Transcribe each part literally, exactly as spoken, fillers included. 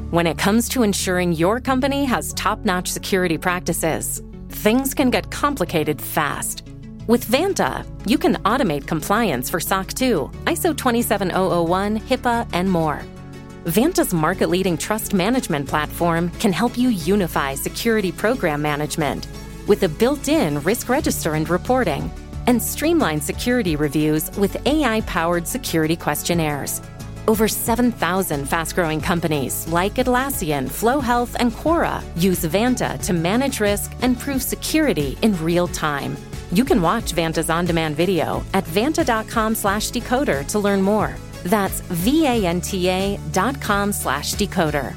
When it comes to ensuring your company has top-notch security practices, things can get complicated fast. With Vanta, you can automate compliance for S O C two, I S O twenty-seven thousand one, HIPAA, and more. Vanta's market-leading trust management platform can help you unify security program management with a built-in risk register and reporting, and streamline security reviews with A I-powered security questionnaires. Over seven thousand fast-growing companies like Atlassian, Flow Health, and Quora use Vanta to manage risk and prove security in real time. You can watch Vanta's on-demand video at vanta.com slash decoder to learn more. That's V-A-N-T-A dot com slash decoder.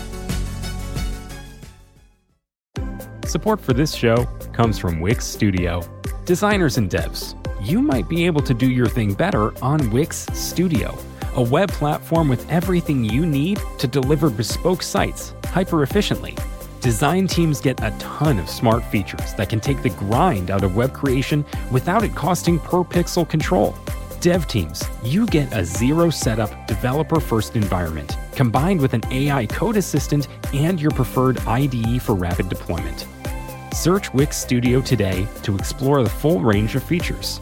Support for this show comes from Wix Studio. Designers and devs, you might be able to do your thing better on Wix Studio, a web platform with everything you need to deliver bespoke sites hyper-efficiently. Design teams get a ton of smart features that can take the grind out of web creation without it costing per pixel control. Dev teams, you get a zero setup, developer-first environment, combined with an A I code assistant and your preferred I D E for rapid deployment. Search Wix Studio today to explore the full range of features.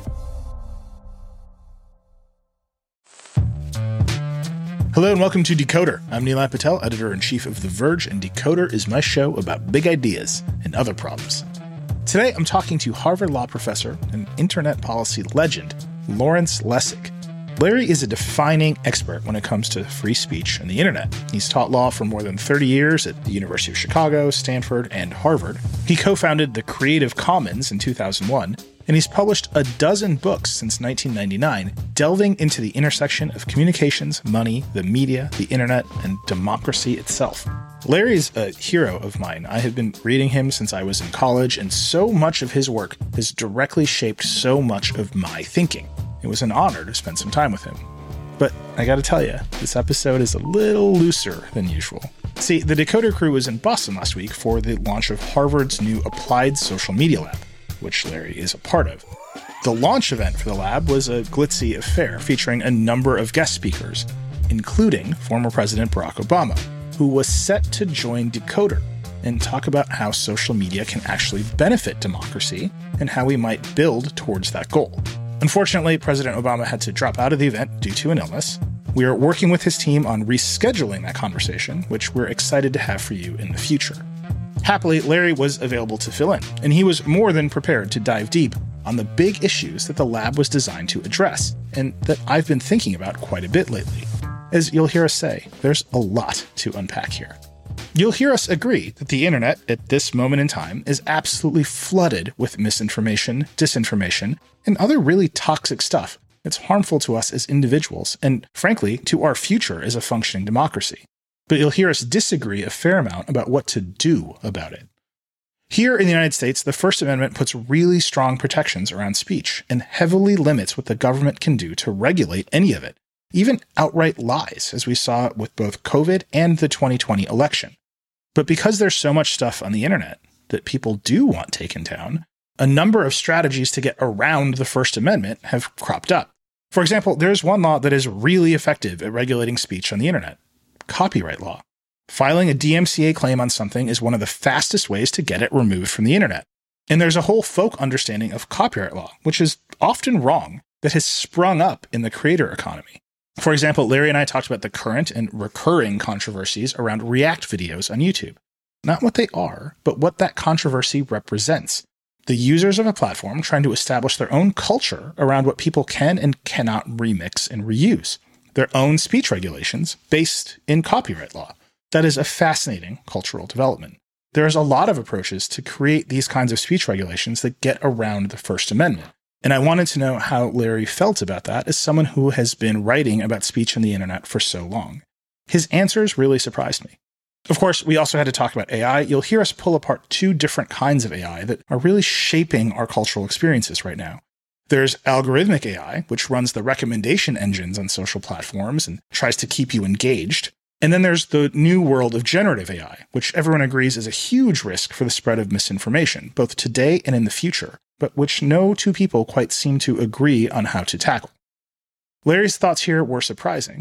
Hello and welcome to Decoder. I'm Nilay Patel, editor-in-chief of The Verge, and Decoder is my show about big ideas and other problems. Today, I'm talking to Harvard Law professor and internet policy legend, Lawrence Lessig. Larry is a defining expert when it comes to free speech and the internet. He's taught law for more than thirty years at the University of Chicago, Stanford, and Harvard. He co-founded the Creative Commons in two thousand one, and he's published a dozen books since nineteen ninety-nine, delving into the intersection of communications, money, the media, the internet, and democracy itself. Larry's a hero of mine. I have been reading him since I was in college, and so much of his work has directly shaped so much of my thinking. It was an honor to spend some time with him. But I gotta tell you, this episode is a little looser than usual. See, the Decoder crew was in Boston last week for the launch of Harvard's new Applied Social Media Lab, which Larry is a part of. The launch event for the lab was a glitzy affair featuring a number of guest speakers, including former President Barack Obama, who was set to join Decoder and talk about how social media can actually benefit democracy and how we might build towards that goal. Unfortunately, President Obama had to drop out of the event due to an illness. We are working with his team on rescheduling that conversation, which we're excited to have for you in the future. Happily, Larry was available to fill in, and he was more than prepared to dive deep on the big issues that the lab was designed to address, and that I've been thinking about quite a bit lately. As you'll hear us say, there's a lot to unpack here. You'll hear us agree that the internet, at this moment in time, is absolutely flooded with misinformation, disinformation, and other really toxic stuff that's harmful to us as individuals, and frankly, to our future as a functioning democracy. But you'll hear us disagree a fair amount about what to do about it. Here in the United States, the First Amendment puts really strong protections around speech and heavily limits what the government can do to regulate any of it, even outright lies, as we saw with both COVID and the twenty twenty election. But because there's so much stuff on the internet that people do want taken down, a number of strategies to get around the First Amendment have cropped up. For example, there's one law that is really effective at regulating speech on the internet: copyright law. Filing a D M C A claim on something is one of the fastest ways to get it removed from the internet. And there's a whole folk understanding of copyright law, which is often wrong, that has sprung up in the creator economy. For example, Larry and I talked about the current and recurring controversies around React videos on YouTube. Not what they are, but what that controversy represents. The users of a platform trying to establish their own culture around what people can and cannot remix and reuse. Their own speech regulations based in copyright law. That is a fascinating cultural development. There's a lot of approaches to create these kinds of speech regulations that get around the First Amendment. And I wanted to know how Larry felt about that as someone who has been writing about speech on the internet for so long. His answers really surprised me. Of course, we also had to talk about A I. You'll hear us pull apart two different kinds of A I that are really shaping our cultural experiences right now. There's algorithmic A I, which runs the recommendation engines on social platforms and tries to keep you engaged. And then there's the new world of generative A I, which everyone agrees is a huge risk for the spread of misinformation, both today and in the future, but which no two people quite seem to agree on how to tackle. Larry's thoughts here were surprising.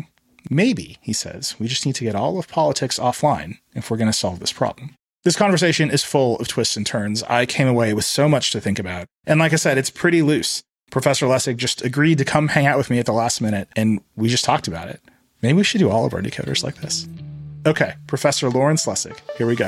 Maybe, he says, we just need to get all of politics offline if we're going to solve this problem. This conversation is full of twists and turns. I came away with so much to think about. And like I said, it's pretty loose. Professor Lessig just agreed to come hang out with me at the last minute, and we just talked about it. Maybe we should do all of our decoders like this. Okay, Professor Lawrence Lessig, here we go.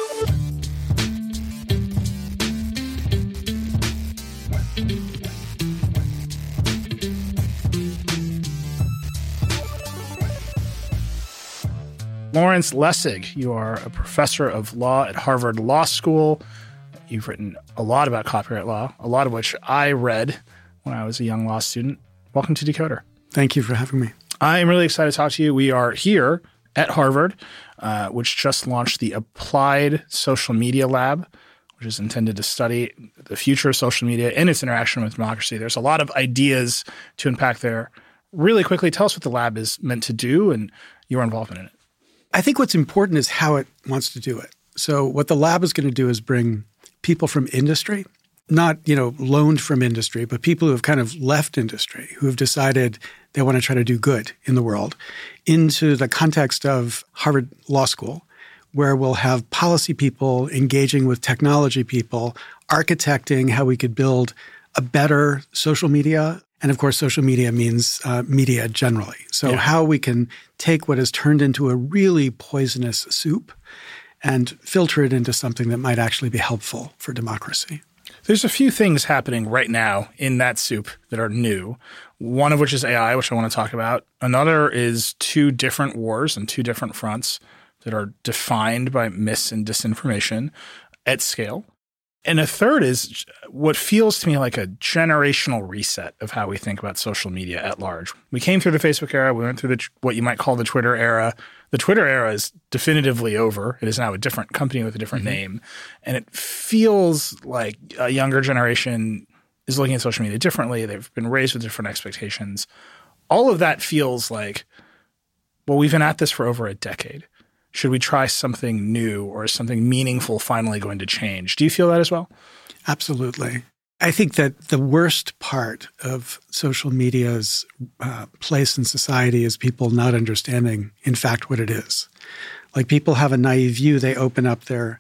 Lawrence Lessig, you are a professor of law at Harvard Law School. You've written a lot about copyright law, a lot of which I read when I was a young law student. Welcome to Decoder. Thank you for having me. I am really excited to talk to you. We are here at Harvard, uh, which just launched the Applied Social Media Lab, which is intended to study the future of social media and its interaction with democracy. There's a lot of ideas to unpack there. Really quickly, tell us what the lab is meant to do and your involvement in it. I think what's important is how it wants to do it. So what the lab is going to do is bring people from industry, not, you know, loaned from industry, but people who have kind of left industry, who have decided they want to try to do good in the world, into the context of Harvard Law School, where we'll have policy people engaging with technology people, architecting how we could build a better social media. And of course, social media means uh, media generally. So yeah. How we can take what has turned into a really poisonous soup and filter it into something that might actually be helpful for democracy. There's a few things happening right now in that soup that are new, one of which is A I, which I want to talk about. Another is two different wars and two different fronts that are defined by mis and disinformation at scale. And a third is what feels to me like a generational reset of how we think about social media at large. We came through the Facebook era. We went through the what you might call the Twitter era. The Twitter era is definitively over. It is now a different company with a different mm-hmm. name. And it feels like a younger generation is looking at social media differently. They've been raised with different expectations. All of that feels like, well, we've been at this for over a decade. Should we try something new, or is something meaningful finally going to change? Do you feel that as well? Absolutely. I think that the worst part of social media's uh, place in society is people not understanding, in fact, what it is. Like, people have a naive view. They open up their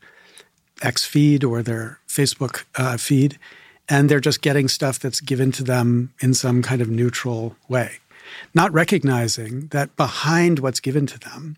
X feed or their Facebook uh, feed, and they're just getting stuff that's given to them in some kind of neutral way, not recognizing that behind what's given to them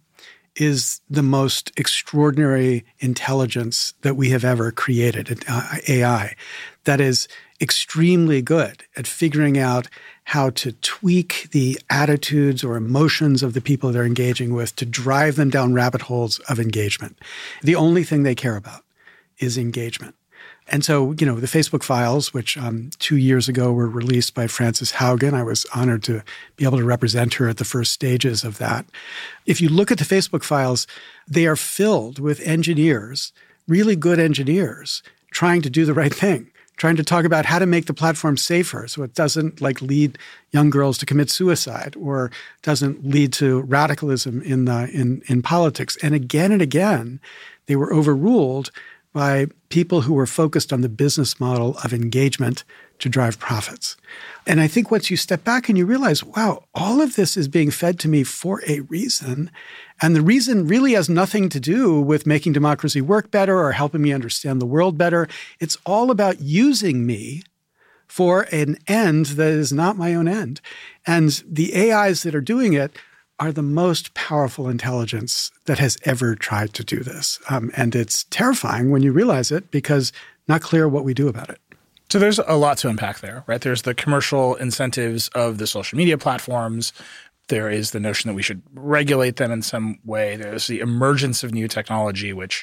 is the most extraordinary intelligence that we have ever created, uh, A I, that is extremely good at figuring out how to tweak the attitudes or emotions of the people they're engaging with to drive them down rabbit holes of engagement. The only thing they care about is engagement. And so, you know, the Facebook files, which um, two years ago were released by Frances Haugen, I was honored to be able to represent her at the first stages of that. If you look at the Facebook files, they are filled with engineers, really good engineers, trying to do the right thing, trying to talk about how to make the platform safer so it doesn't like lead young girls to commit suicide or doesn't lead to radicalism in the in, in politics. And again and again, they were overruled by people who were focused on the business model of engagement to drive profits. And I think once you step back and you realize, wow, all of this is being fed to me for a reason. And the reason really has nothing to do with making democracy work better or helping me understand the world better. It's all about using me for an end that is not my own end. And the A Is that are doing it are the most powerful intelligence that has ever tried to do this. Um, and it's terrifying when you realize it, because not clear what we do about it. So there's a lot to unpack there, right? There's the commercial incentives of the social media platforms. There is the notion that we should regulate them in some way. There's the emergence of new technology, which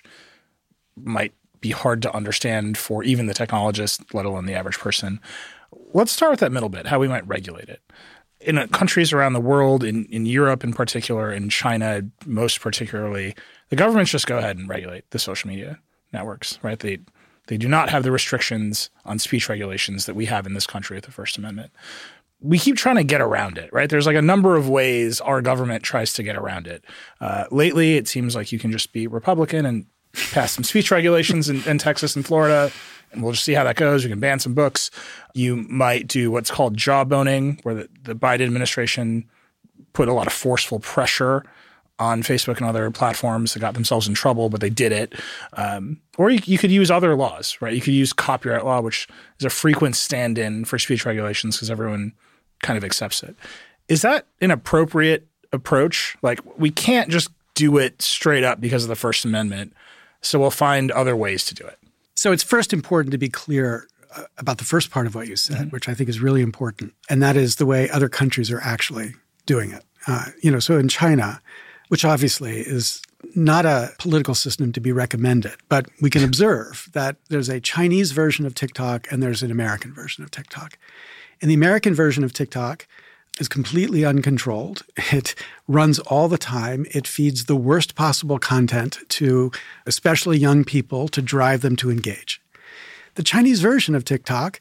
might be hard to understand for even the technologist, let alone the average person. Let's start with that middle bit, how we might regulate it. In countries around the world, in, in Europe in particular, in China most particularly, the governments just go ahead and regulate the social media networks, right? They they do not have the restrictions on speech regulations that we have in this country with the First Amendment. We keep trying to get around it, right? There's like a number of ways our government tries to get around it. Uh, lately, it seems like you can just be Republican and pass some speech regulations in, in Texas and Florida, and we'll just see how that goes. You can ban some books. You might do what's called jawboning, where the, the Biden administration put a lot of forceful pressure on Facebook and other platforms that got themselves in trouble, but they did it. Um, or you, you could use other laws, right? You could use copyright law, which is a frequent stand-in for speech regulations because everyone kind of accepts it. Is that an appropriate approach? Like, we can't just do it straight up because of the First Amendment, so we'll find other ways to do it. So it's first important to be clear uh, about the first part of what you said, mm-hmm. which I think is really important, and that is the way other countries are actually doing it. Uh, you know, so in China, which obviously is not a political system to be recommended, but we can observe that there's a Chinese version of TikTok and there's an American version of TikTok. And the American version of TikTok is completely uncontrolled. It runs all the time. It feeds the worst possible content to especially young people to drive them to engage. The Chinese version of TikTok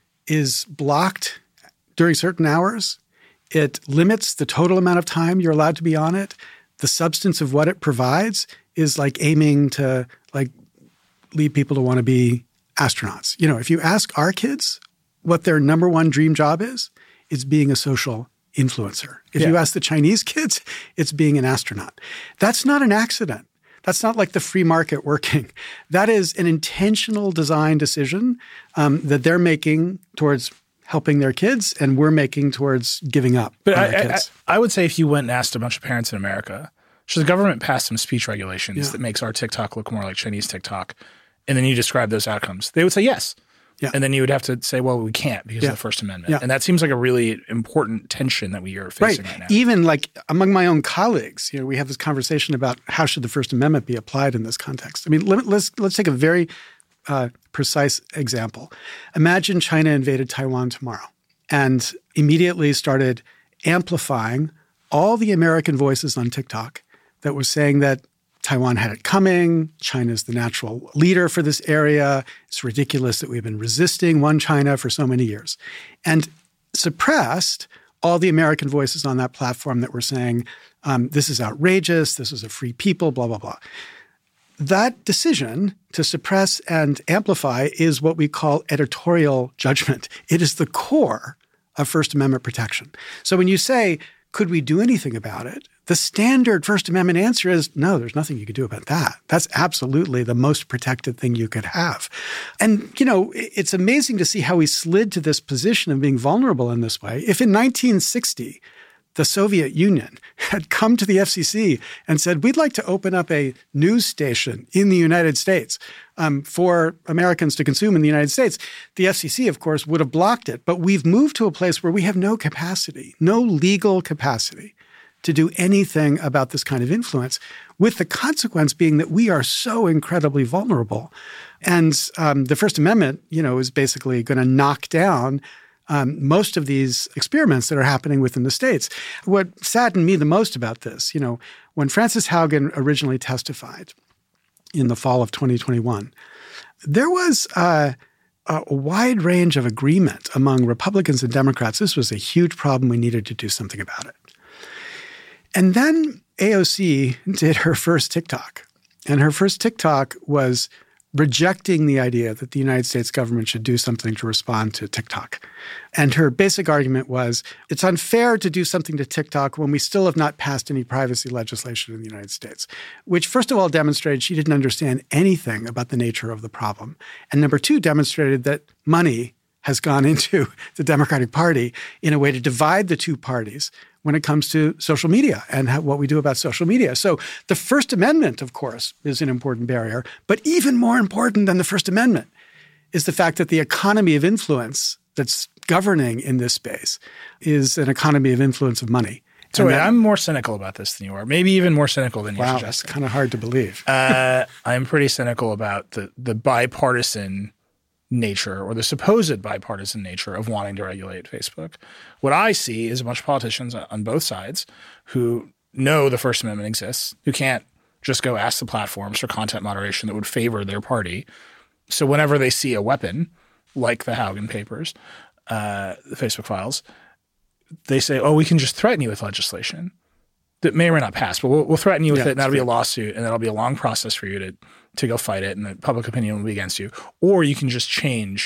is blocked during certain hours. It limits the total amount of time you're allowed to be on it. The substance of what it provides is like aiming to like lead people to want to be astronauts. You know, if you ask our kids what their number one dream job is, it's being a social influencer. If yeah. you ask the Chinese kids, it's being an astronaut. That's not an accident. That's not like the free market working. That is an intentional design decision um, that they're making towards helping their kids, and we're making towards giving up but on I, our kids. I, I would say if you went and asked a bunch of parents in America, should the government pass some speech regulations yeah. that makes our TikTok look more like Chinese TikTok, and then you describe those outcomes, they would say yes. Yeah. And then you would have to say, well, we can't because yeah. of the First Amendment. Yeah. And that seems like a really important tension that we are facing right, right now. Even like among my own colleagues, you know, we have this conversation about how should the First Amendment be applied in this context. I mean, let, let's let's take a very uh, precise example. Imagine China invaded Taiwan tomorrow and immediately started amplifying all the American voices on TikTok that were saying that Taiwan had it coming, China's the natural leader for this area, it's ridiculous that we've been resisting one China for so many years, and suppressed all the American voices on that platform that were saying, um, this is outrageous, this is a free people, blah, blah, blah. That decision to suppress and amplify is what we call editorial judgment. It is the core of First Amendment protection. So when you say, could we do anything about it? The standard First Amendment answer is, no, there's nothing you could do about that. That's absolutely the most protected thing you could have. And, you know, it's amazing to see how we slid to this position of being vulnerable in this way. If in nineteen sixty, the Soviet Union had come to the F C C and said, we'd like to open up a news station in the United States um, for Americans to consume in the United States, the F C C, of course, would have blocked it. But we've moved to a place where we have no capacity, no legal capacity to do anything about this kind of influence, with the consequence being that we are so incredibly vulnerable. And um, the First Amendment, you know, is basically going to knock down Um, most of these experiments that are happening within the states. What saddened me the most about this, you know, when Frances Haugen originally testified in the fall of twenty twenty-one, there was uh, a wide range of agreement among Republicans and Democrats. This was a huge problem. We needed to do something about it. And then A O C did her first TikTok. And her first TikTok was rejecting the idea that the United States government should do something to respond to TikTok. And her basic argument was, it's unfair to do something to TikTok when we still have not passed any privacy legislation in the United States, which first of all demonstrated she didn't understand anything about the nature of the problem. And number two, demonstrated that money has gone into the Democratic Party in a way to divide the two parties when it comes to social media and how, what we do about social media. So the First Amendment, of course, is an important barrier. But even more important than the First Amendment is the fact that the economy of influence that's governing in this space is an economy of influence of money. So wait, I'm more cynical about this than you are, maybe even more cynical than you're wow, suggesting. That's kind of hard to believe. uh, I'm pretty cynical about the the bipartisan nature, or the supposed bipartisan nature, of wanting to regulate Facebook. What I see is a bunch of politicians on both sides who know the First Amendment exists, who can't just go ask the platforms for content moderation that would favor their party. So whenever they see a weapon, like the Haugen papers, uh, the Facebook files, they say, oh, we can just threaten you with legislation that may or may not pass, but we'll, we'll threaten you with yeah, it, and that'll be a lawsuit, and that'll be a long process for you to to go fight it, and the public opinion will be against you. Or you can just change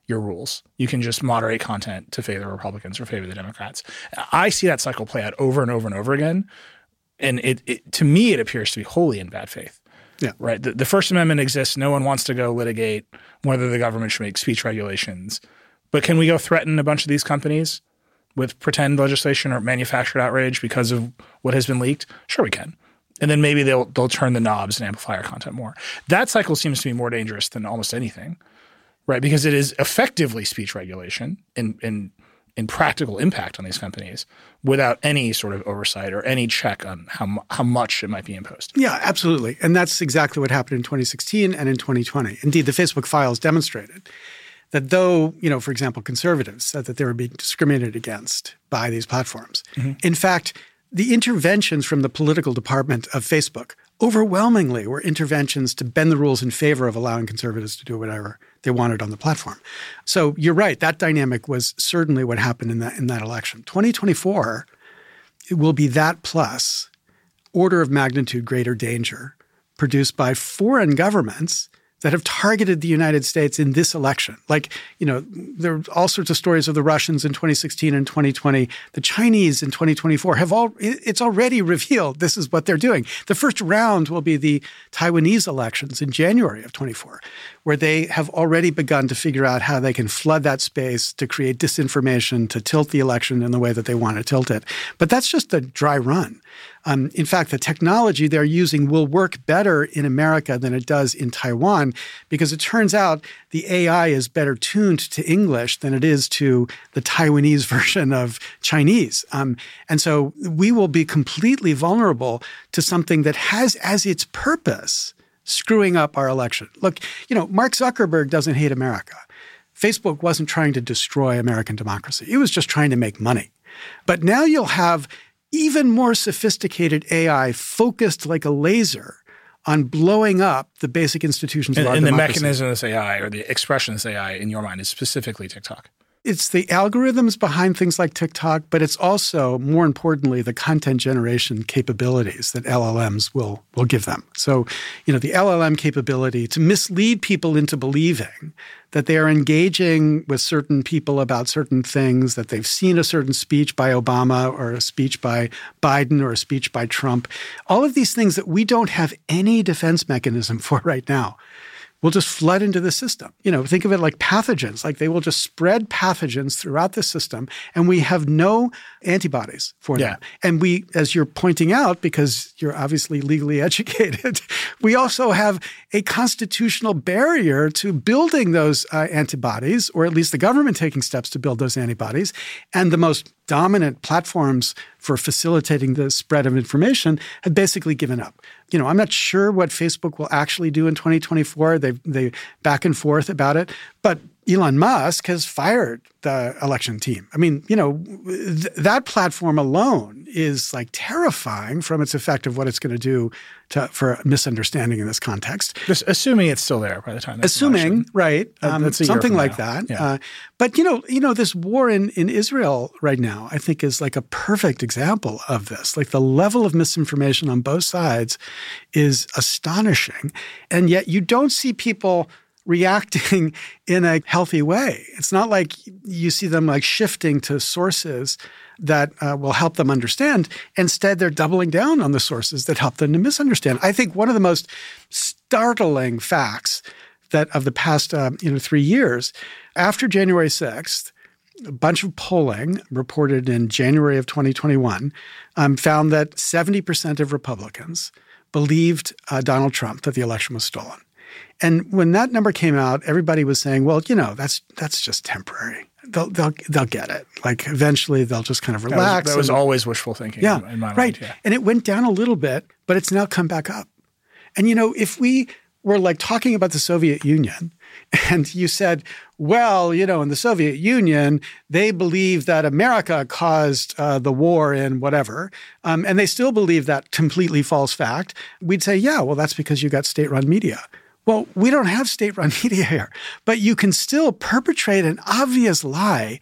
your rules. You can just moderate content to favor the Republicans or favor the Democrats. I see that cycle play out over and over and over again. And it, it to me, it appears to be wholly in bad faith. Yeah. Right. The, the First Amendment exists. No one wants to go litigate whether the government should make speech regulations. But can we go threaten a bunch of these companies with pretend legislation or manufactured outrage because of what has been leaked? Sure, we can. And then maybe they'll they'll turn the knobs and amplify our content more. That cycle seems to be more dangerous than almost anything. Right, because it is effectively speech regulation in, in in practical impact on these companies without any sort of oversight or any check on how how much it might be imposed. Yeah, absolutely. And that's exactly what happened in twenty sixteen and in twenty twenty. Indeed, the Facebook files demonstrated that though, you know, for example, conservatives said that they were being discriminated against by these platforms. Mm-hmm. In fact, the interventions from the political department of Facebook overwhelmingly were interventions to bend the rules in favor of allowing conservatives to do whatever they wanted on the platform. So you're right. That dynamic was certainly what happened in that in that election. twenty twenty-four, it will be that plus order of magnitude greater danger produced by foreign governments that have targeted the United States in this election. Like, you know, there are all sorts of stories of the Russians in twenty sixteen and twenty twenty. The Chinese in twenty twenty-four have all, it's already revealed this is what they're doing. The first round will be the Taiwanese elections in January of twenty-four, where they have already begun to figure out how they can flood that space to create disinformation, to tilt the election in the way that they want to tilt it. But that's just a dry run. Um, in fact, the technology they're using will work better in America than it does in Taiwan because it turns out the A I is better tuned to English than it is to the Taiwanese version of Chinese. Um, and so we will be completely vulnerable to something that has as its purpose screwing up our election. Look, you know, Mark Zuckerberg doesn't hate America. Facebook wasn't trying to destroy American democracy. It was just trying to make money. But now you'll have even more sophisticated A I focused like a laser on blowing up the basic institutions and, of our and democracy. And the mechanism of this A I or the expression of this A I in your mind is specifically TikTok. It's the algorithms behind things like TikTok, but it's also, more importantly, the content generation capabilities that L L Ms will will give them. So, you know, the L L M capability to mislead people into believing that they are engaging with certain people about certain things, that they've seen a certain speech by Obama or a speech by Biden or a speech by Trump. All of these things that we don't have any defense mechanism for right now will just flood into the system. You know, think of it like pathogens. Like they will just spread pathogens throughout the system, and we have no antibodies for them. Yeah. And we, as you're pointing out, because you're obviously legally educated, we also have a constitutional barrier to building those uh, antibodies, or at least the government taking steps to build those antibodies. And the most dominant platforms for facilitating the spread of information have basically given up. You know, I'm not sure what Facebook will actually do in twenty twenty-four. They they back and forth about it. But Elon Musk has fired the election team. I mean, you know, th- that platform alone is like terrifying from its effect of what it's going to do to, for misunderstanding in this context. Just assuming it's still there by the time. That's assuming, right? Um, something like now. that. Yeah. Uh, but you know, you know, this war in, in Israel right now, I think, is like a perfect example of this. Like the level of misinformation on both sides is astonishing, and yet you don't see people reacting in a healthy way. It's not like you see them like shifting to sources that uh, will help them understand. Instead, they're doubling down on the sources that help them to misunderstand. I think one of the most startling facts that of the past uh, you know three years, after January sixth, a bunch of polling reported in January of twenty twenty-one um, found that seventy percent of Republicans believed uh, Donald Trump that the election was stolen. And when that number came out, everybody was saying, well, you know, that's that's just temporary. They'll they'll they'll get it. Like eventually they'll just kind of relax. That was, that was and, always wishful thinking yeah, in, in my mind. Right. Yeah. And it went down a little bit, but it's now come back up. And, you know, if we were like talking about the Soviet Union and you said, well, you know, in the Soviet Union, they believed that America caused uh, the war in whatever, um, and they still believe that completely false fact, we'd say, yeah, well, that's because you got state-run media. Well, we don't have state-run media here, but you can still perpetrate an obvious lie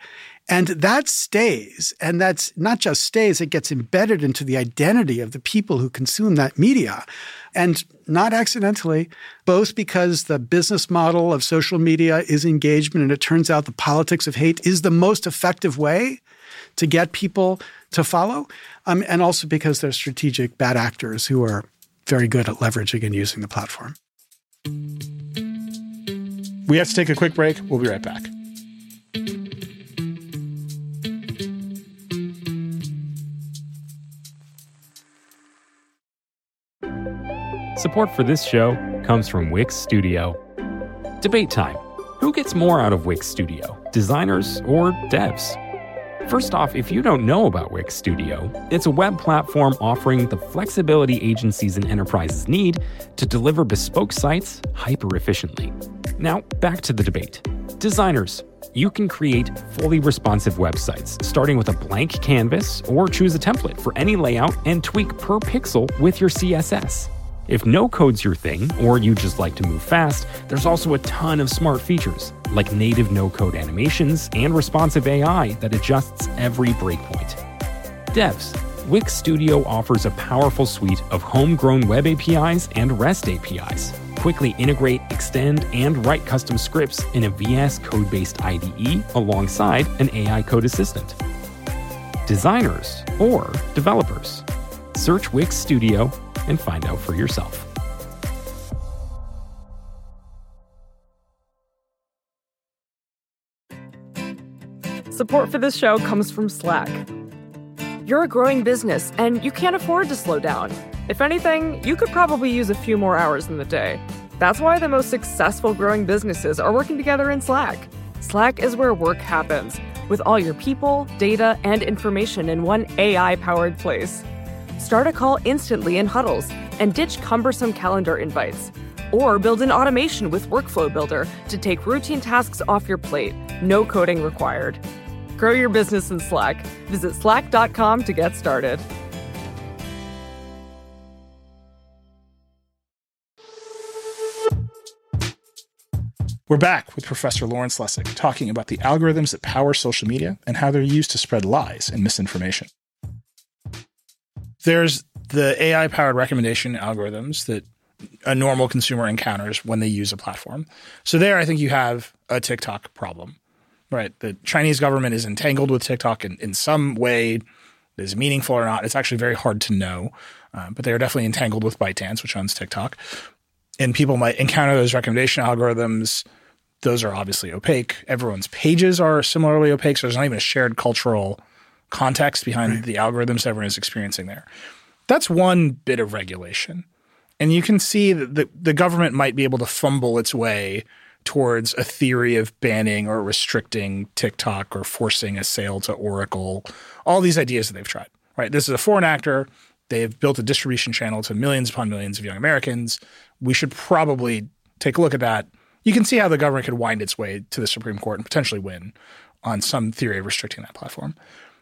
And that stays. And that's not just stays, it gets embedded into the identity of the people who consume that media. And not accidentally, both because the business model of social media is engagement, and it turns out the politics of hate is the most effective way to get people to follow, um, and also because they're strategic bad actors who are very good at leveraging and using the platform. We have to take a quick break. We'll be right back. Support for this show comes from Wix Studio. Debate time. Who gets more out of Wix Studio, designers or devs? First off, if you don't know about Wix Studio, it's a web platform offering the flexibility agencies and enterprises need to deliver bespoke sites hyper-efficiently. Now, back to the debate. Designers, you can create fully responsive websites, starting with a blank canvas, or choose a template for any layout and tweak per pixel with your C S S. If no code's your thing, or you just like to move fast, there's also a ton of smart features, like native no-code animations and responsive A I that adjusts every breakpoint. Devs, Wix Studio offers a powerful suite of homegrown web A P Is and REST A P Is. Quickly integrate, extend, and write custom scripts in a V S Code-based I D E alongside an A I code assistant. Designers or developers, search Wix Studio and find out for yourself. Support for this show comes from Slack. You're a growing business and you can't afford to slow down. If anything, you could probably use a few more hours in the day. That's why the most successful growing businesses are working together in Slack. Slack is where work happens, with all your people, data, and information in one A I-powered place. Start a call instantly in huddles and ditch cumbersome calendar invites. Or build an automation with Workflow Builder to take routine tasks off your plate. No coding required. Grow your business in Slack. Visit slack dot com to get started. We're back with Professor Lawrence Lessig talking about the algorithms that power social media and how they're used to spread lies and misinformation. There's the A I-powered recommendation algorithms that a normal consumer encounters when they use a platform. So there, I think you have a TikTok problem, right? The Chinese government is entangled with TikTok in, in some way that is meaningful or not. It's actually very hard to know, uh, but they are definitely entangled with ByteDance, which owns TikTok. And people might encounter those recommendation algorithms. Those are obviously opaque. Everyone's pages are similarly opaque, so there's not even a shared cultural context behind right. the algorithms everyone is experiencing there. That's one bit of regulation. And you can see that the, the government might be able to fumble its way towards a theory of banning or restricting TikTok or forcing a sale to Oracle, all these ideas that they've tried, right? This is a foreign actor. They've built a distribution channel to millions upon millions of young Americans. We should probably take a look at that. You can see how the government could wind its way to the Supreme Court and potentially win on some theory of restricting that platform.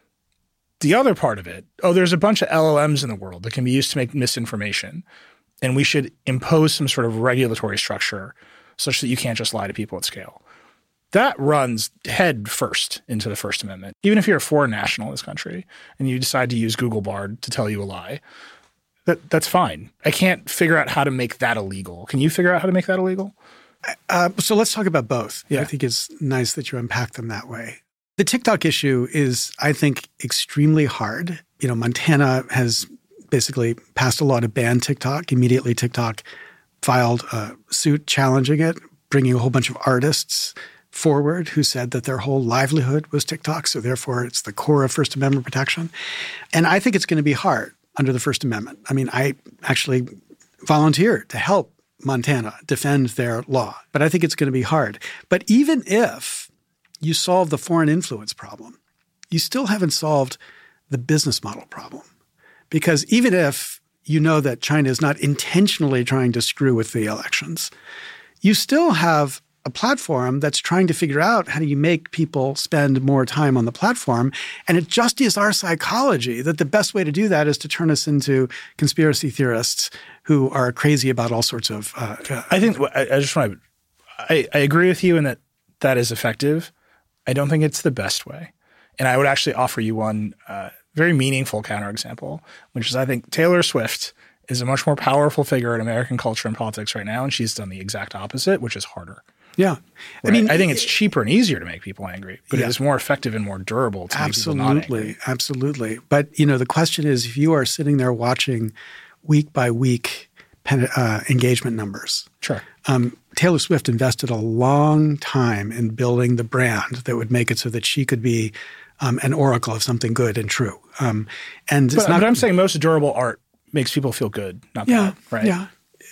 The other part of it, oh, there's a bunch of L L Ms in the world that can be used to make misinformation, and we should impose some sort of regulatory structure such that you can't just lie to people at scale. That runs head first into the First Amendment. Even if you're a foreign national in this country and you decide to use Google Bard to tell you a lie, that that's fine. I can't figure out how to make that illegal. Can you figure out how to make that illegal? Uh, so let's talk about both. Yeah. I think it's nice that you unpack them that way. The TikTok issue is, I think, extremely hard. You know, Montana has basically passed a law to ban TikTok. Immediately, TikTok filed a suit challenging it, bringing a whole bunch of artists forward who said that their whole livelihood was TikTok, so therefore it's the core of First Amendment protection. And I think it's going to be hard under the First Amendment. I mean, I actually volunteered to help Montana defend their law, but I think it's going to be hard. But even if you solve the foreign influence problem, you still haven't solved the business model problem. Because even if you know that China is not intentionally trying to screw with the elections, you still have a platform that's trying to figure out how do you make people spend more time on the platform. And it just is our psychology that the best way to do that is to turn us into conspiracy theorists who are crazy about all sorts of uh, uh, I think I, I just want to – I agree with you in that that is effective. I don't think it's the best way. And I would actually offer you one uh, very meaningful counterexample, which is I think Taylor Swift is a much more powerful figure in American culture and politics right now, and she's done the exact opposite, which is harder. Yeah. Right? I mean, I think it's cheaper and easier to make people angry, but yeah. it is more effective and more durable to absolutely, make people not angry. Absolutely. But, you know, the question is, if you are sitting there watching week by week uh, engagement numbers. Sure. Um, Taylor Swift invested a long time in building the brand that would make it so that she could be um, an oracle of something good and true. Um, and but, it's not, but I'm saying most durable art makes people feel good, not yeah, bad, right? Yeah.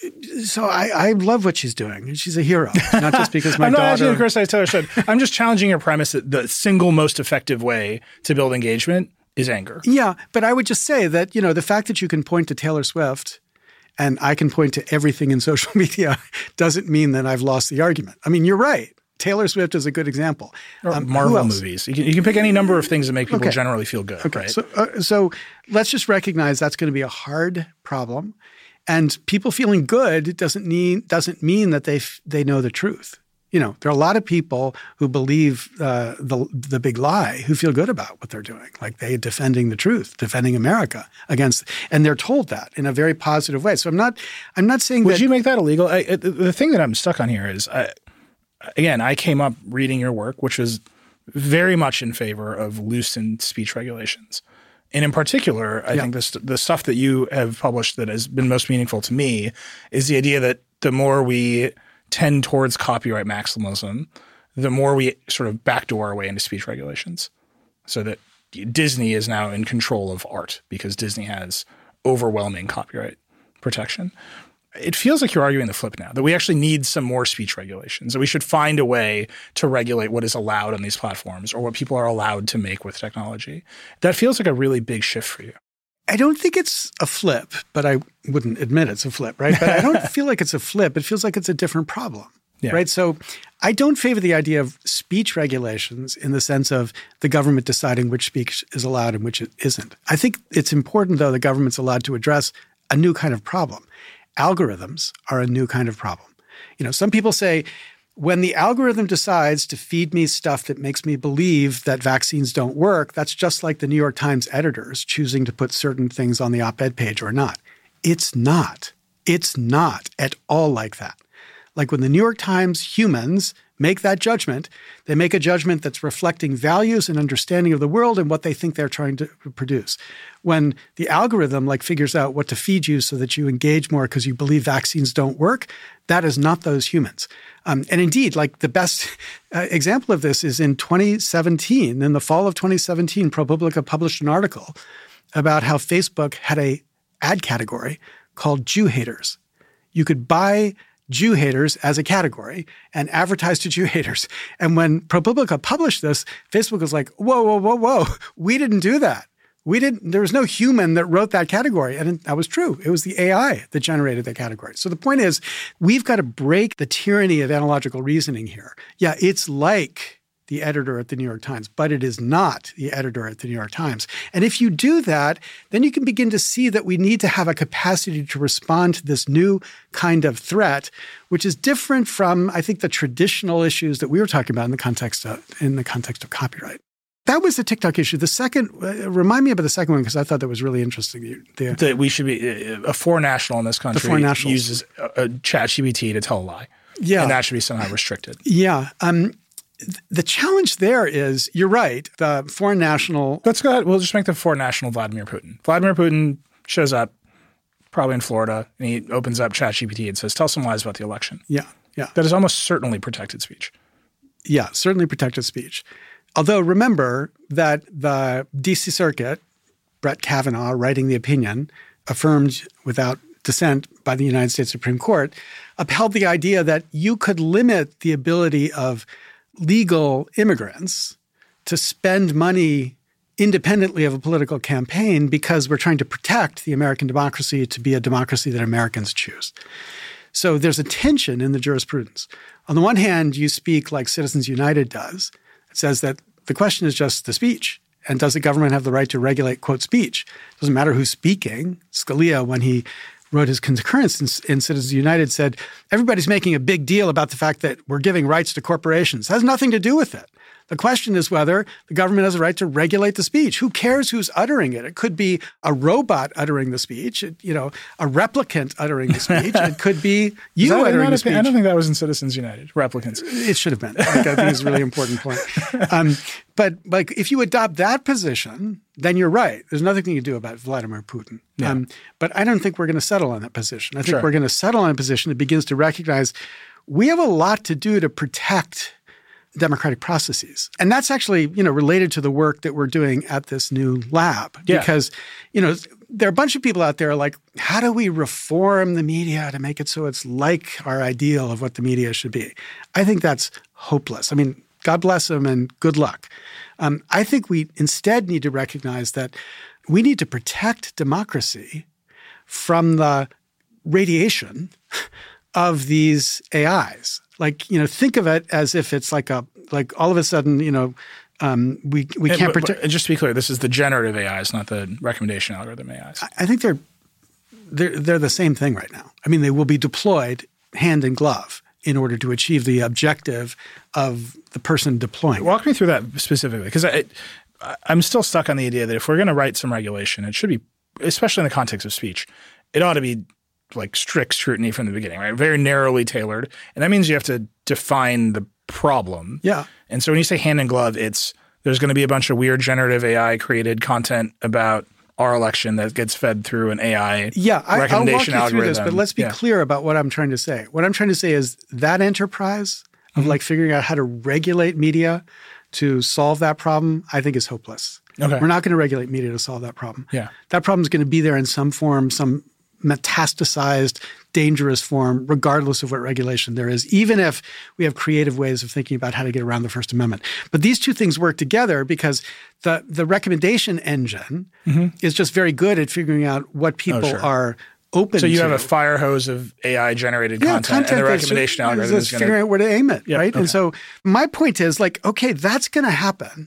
So I, I love what she's doing. She's a hero, not just because my I'm not daughter. asking you to criticize Taylor Swift. I'm just challenging your premise that the single most effective way to build engagement is anger. Yeah, but I would just say that, you know, the fact that you can point to Taylor Swift and I can point to everything in social media doesn't mean that I've lost the argument. I mean, you're right. Taylor Swift is a good example. Or Um, Marvel movies. You can, you can pick any number of things that make people Okay. generally feel good, Okay, right? so, uh, so let's just recognize that's going to be a hard problem. And people feeling good doesn't mean doesn't mean that they f- they know the truth. You know, there are a lot of people who believe uh, the the big lie who feel good about what they're doing, like they defending the truth, defending America against, and they're told that in a very positive way. So I'm not I'm not saying Would that you make that illegal? I, the, the thing that I'm stuck on here is, I, again, I came up reading your work, which was very much in favor of loosened speech regulations. And in particular, I Yeah. think this, the stuff that you have published that has been most meaningful to me is the idea that the more we tend towards copyright maximalism, the more we sort of backdoor our way into speech regulations. So that Disney is now in control of art because Disney has overwhelming copyright protection. It feels like you're arguing the flip now, that we actually need some more speech regulations, that we should find a way to regulate what is allowed on these platforms or what people are allowed to make with technology. That feels like a really big shift for you. I don't think it's a flip, but I wouldn't admit it's a flip, right? But I don't feel like it's a flip. It feels like it's a different problem, Yeah. right? So I don't favor the idea of speech regulations in the sense of the government deciding which speech is allowed and which it isn't. I think it's important, though, the government's allowed to address a new kind of problem. Algorithms are a new kind of problem. You know, some people say, when the algorithm decides to feed me stuff that makes me believe that vaccines don't work, that's just like the New York Times editors choosing to put certain things on the op-ed page or not. It's not. It's not at all like that. Like when the New York Times humans make that judgment, they make a judgment that's reflecting values and understanding of the world and what they think they're trying to produce. When the algorithm like figures out what to feed you so that you engage more because you believe vaccines don't work, that is not those humans. Um, and indeed, like the best uh, example of this is in twenty seventeen. In the fall of twenty seventeen, ProPublica published an article about how Facebook had a ad category called Jew haters. You could buy Jew haters as a category and advertise to Jew haters. And when ProPublica published this, Facebook was like, whoa, whoa, whoa, whoa, we didn't do that. We didn't, there was no human that wrote that category. And that was true. It was the A I that generated that category. So the point is, we've got to break the tyranny of analogical reasoning here. Yeah, it's like the editor at the New York Times, but it is not the editor at the New York Times. And if you do that, then you can begin to see that we need to have a capacity to respond to this new kind of threat, which is different from, I think, the traditional issues that we were talking about in the context of, in the context of copyright. That was the TikTok issue. The second, uh, remind me about the second one because I thought that was really interesting. The, That we should be, a foreign national in this country foreign nationals. uses a, a ChatGPT to tell a lie. Yeah. And that should be somehow restricted. Yeah. Um, The challenge there is, you're right, the foreign national. Let's go ahead. We'll just make the foreign national Vladimir Putin. Vladimir Putin shows up probably in Florida and he opens up ChatGPT and says, tell some lies about the election. Yeah, yeah. That is almost certainly protected speech. Yeah, certainly protected speech. Although remember that the D C Circuit, Brett Kavanaugh writing the opinion, affirmed without dissent by the United States Supreme Court, upheld the idea that you could limit the ability of legal immigrants to spend money independently of a political campaign because we're trying to protect the American democracy to be a democracy that Americans choose. So there's a tension in the jurisprudence. On the one hand, you speak like Citizens United does. It says that the question is just the speech. And does the government have the right to regulate, quote, speech? It doesn't matter who's speaking. Scalia, when he wrote his concurrence in, in Citizens United, said, everybody's making a big deal about the fact that we're giving rights to corporations. It has nothing to do with it. The question is whether the government has a right to regulate the speech. Who cares who's uttering it? It could be a robot uttering the speech, it, you know, a replicant uttering the speech. It could be you that, uttering the speech. I don't think that was in Citizens United, replicants. It should have been. I think it's a really important point. Um, but like, if you adopt that position, then you're right. There's nothing you can do about Vladimir Putin. Yeah. Um, but I don't think we're going to settle on that position. I think sure. we're going to settle on a position that begins to recognize we have a lot to do to protect democratic processes. And that's actually, you know, related to the work that we're doing at this new lab. Yeah. Because, you know, there are a bunch of people out there like, how do we reform the media to make it so it's like our ideal of what the media should be? I think that's hopeless. I mean, God bless them and good luck. Um, I think we instead need to recognize that we need to protect democracy from the radiation of these A Is. Like, you know, think of it as if it's like a, like all of a sudden, you know, um, we we and, can't but, protect. But just to be clear, this is the generative A Is, not the recommendation algorithm A Is. I, I think they're they're they're the same thing right now. I mean, they will be deployed hand in glove in order to achieve the objective of the person deploying. Walk me through that specifically, because I, I'm still stuck on the idea that if we're going to write some regulation, it should be, especially in the context of speech, it ought to be like strict scrutiny from the beginning, right? Very narrowly tailored. And that means you have to define the problem. Yeah. And so when you say hand in glove, it's there's going to be a bunch of weird generative A I created content about our election that gets fed through an A I yeah, I, recommendation I'll walk you algorithm. through this, but let's be yeah. clear about what I'm trying to say. What I'm trying to say is that enterprise of mm-hmm. like figuring out how to regulate media to solve that problem, I think is hopeless. Okay. We're not going to regulate media to solve that problem. Yeah. That problem is going to be there in some form, some metastasized, dangerous form, regardless of what regulation there is, even if we have creative ways of thinking about how to get around the First Amendment. But these two things work together because the, the recommendation engine mm-hmm. is just very good at figuring out what people oh, sure. are open to. So you to. have a fire hose of A I-generated yeah, content, content, and the recommendation is, algorithm is is going figuring to— out where to aim it, yep, right? okay. And so my point is like, okay, that's going to happen.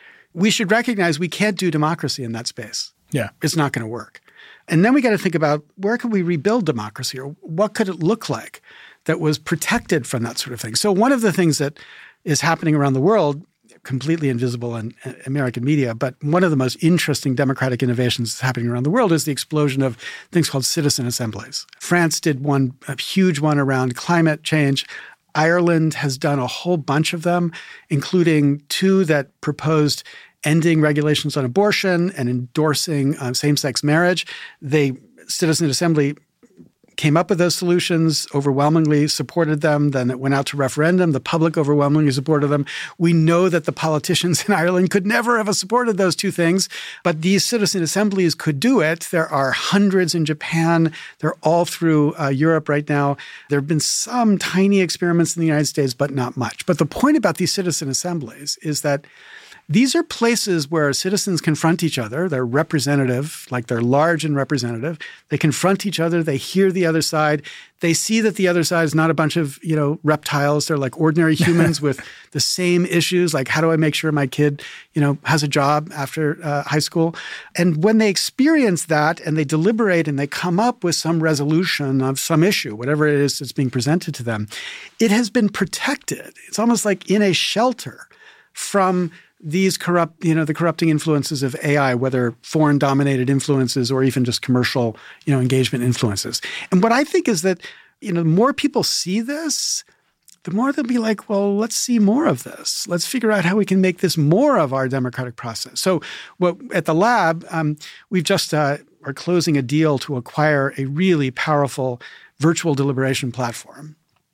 We should recognize we can't do democracy in that space. Yeah. It's not going to work. And then we got to think about where can we rebuild democracy, or what could it look like that was protected from that sort of thing. So one of the things that is happening around the world, completely invisible in American media, but one of the most interesting democratic innovations that's happening around the world is the explosion of things called citizen assemblies. France did one, a huge one around climate change. Ireland has done a whole bunch of them, including two that proposed ending regulations on abortion and endorsing uh, same-sex marriage. They, Citizen Assembly came up with those solutions, overwhelmingly supported them. Then it went out to referendum. The public overwhelmingly supported them. We know that the politicians in Ireland could never have supported those two things, but these citizen assemblies could do it. There are hundreds in Japan. They're all through uh, Europe right now. There have been some tiny experiments in the United States, but not much. But the point about these citizen assemblies is that these are places where citizens confront each other. They're representative, like they're large and representative. They confront each other. They hear the other side. They see that the other side is not a bunch of, you know, reptiles. They're like ordinary humans with the same issues, like how do I make sure my kid, you know, has a job after uh, high school? And when they experience that and they deliberate and they come up with some resolution of some issue, whatever it is that's being presented to them, it has been protected. It's almost like in a shelter from these corrupt, you know, the corrupting influences of A I, whether foreign-dominated influences or even just commercial, you know, engagement influences. And what I think is that, you know, the more people see this, the more they'll be like, well, let's see more of this. Let's figure out how we can make this more of our democratic process. So what, at the lab, um, we've just uh, are closing a deal to acquire a really powerful virtual deliberation platform.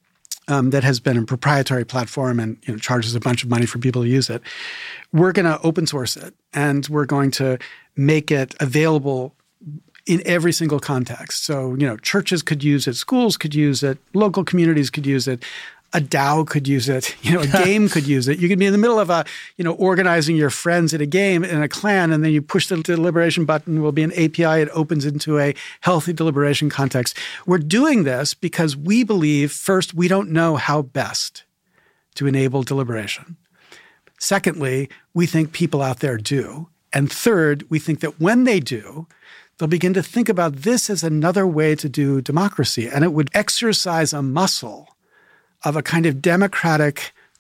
Um, that has been a proprietary platform and, you know, charges a bunch of money for people to use it. We're going to open source it, and we're going to make it available in every single context. So, you know, churches could use it, schools could use it, local communities could use it, a DAO could use it, you know, a game could use it. You could be in the middle of a, you know, organizing your friends at a game in a clan, and then you push the deliberation button, will be an A P I, it opens into a healthy deliberation context. We're doing this because we believe, first, we don't know how best to enable deliberation. Secondly, we think people out there do. And third, we think that when they do, they'll begin to think about this as another way to do democracy, and it would exercise a muscle of a kind of democratic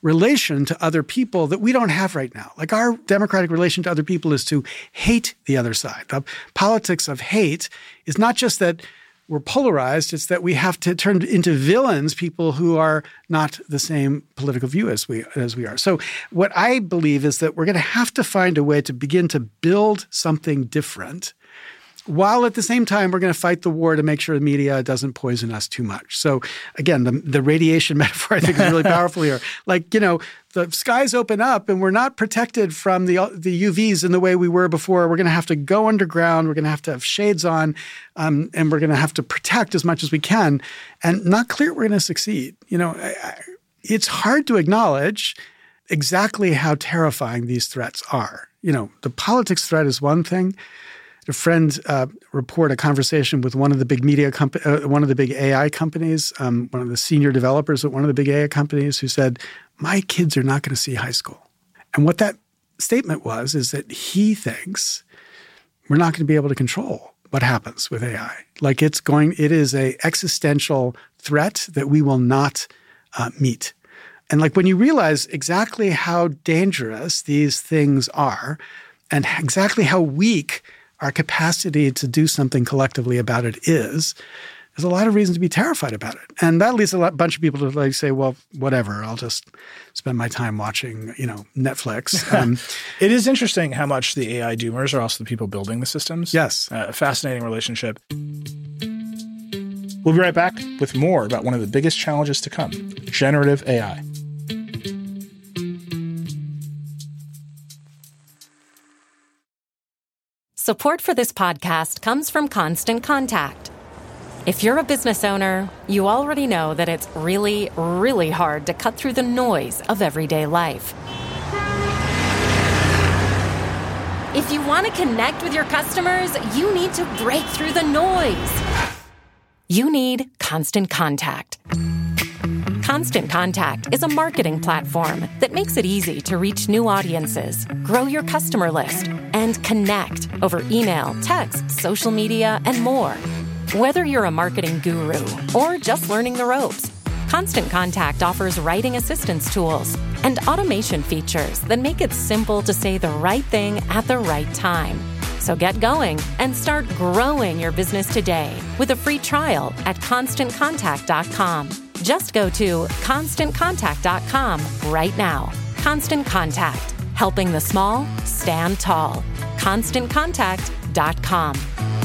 relation to other people that we don't have right now. Like our democratic relation to other people is to hate the other side. The politics of hate is not just that we're polarized, it's that we have to turn into villains people who are not the same political view as we as we are. So what I believe is that we're going to have to find a way to begin to build something different, while at the same time we're going to fight the war to make sure the media doesn't poison us too much. So again, the, the radiation metaphor I think is really powerful here. Like, you know, the skies open up and we're not protected from the the U Vs in the way we were before. We're going to have to go underground. We're going to have to have shades on, um, and we're going to have to protect as much as we can. And not clear we're going to succeed. You know, I, I, it's hard to acknowledge exactly how terrifying these threats are. You know, the politics threat is one thing. A friend uh, report a conversation with one of the big media comp- uh, one of the big A I companies, um, one of the senior developers at one of the big A I companies, who said, "My kids are not going to see high school." And what that statement was is that he thinks we're not going to be able to control what happens with A I. Like it's going, it is a existential threat that we will not uh, meet. And like when you realize exactly how dangerous these things are, and exactly how weak our capacity to do something collectively about it is, there's a lot of reason to be terrified about it. And that leads a lot, bunch of people to like say, well, whatever, I'll just spend my time watching, you know, Netflix. Um, it is interesting how much the A I doomers are also the people building the systems. Yes. Uh, a fascinating relationship. We'll be right back with more about one of the biggest challenges to come, generative A I. Support for this podcast comes from Constant Contact. If you're a business owner, you already know that it's really, really hard to cut through the noise of everyday life. If you want to connect with your customers, you need to break through the noise. You need Constant Contact. Constant Contact is a marketing platform that makes it easy to reach new audiences, grow your customer list, and connect over email, text, social media, and more. Whether you're a marketing guru or just learning the ropes, Constant Contact offers writing assistance tools and automation features that make it simple to say the right thing at the right time. So get going and start growing your business today with a free trial at constant contact dot com. Just go to constant contact dot com right now. Constant Contact, helping the small stand tall. constant contact dot com.